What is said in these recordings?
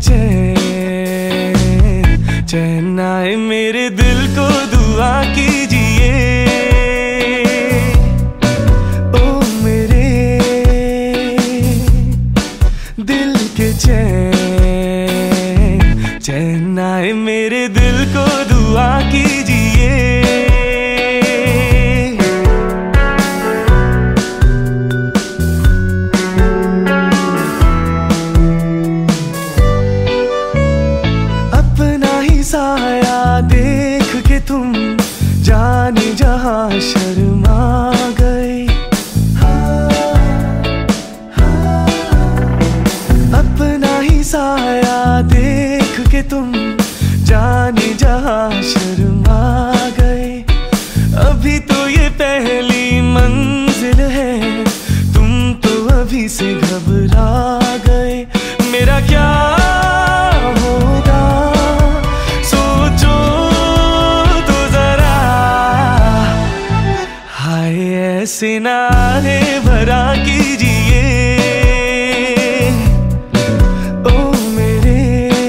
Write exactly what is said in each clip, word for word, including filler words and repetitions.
चैन चैन आए मेरे दिल को दुआ कीजिए। ओ मेरे दिल के चैन चैन आए मेरे दिल को दुआ कीजिए। साया देख के तुम जाने जहां शर्मा गए। अपना ही साया देख के तुम जाने जहां शर्मा गए। अभी तो ये पहली मंजिल है, तुम तो अभी से घबरा गए। मेरा क्या ऐसे नारे भरा कीजिए। ओ मेरे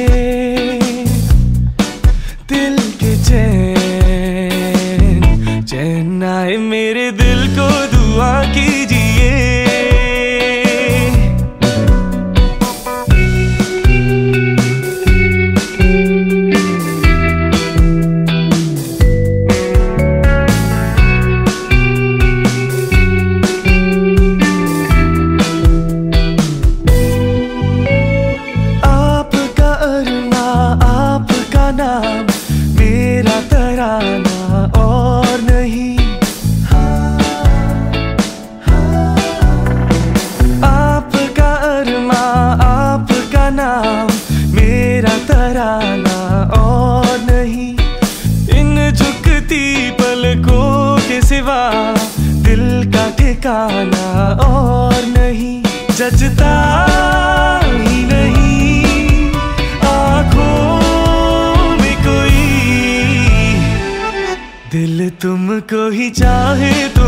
दिल के चैन चैन आए मेरे दिल को दुआ कीजिए। नाम मेरा तराना और नहीं। आपका अरमा आपका नाम मेरा तराना और नहीं। इन झुकती पलकों के सिवा दिल का ठिकाना और नहीं। जचता ही नहीं आँखों दिल तुमको ही चाहे तो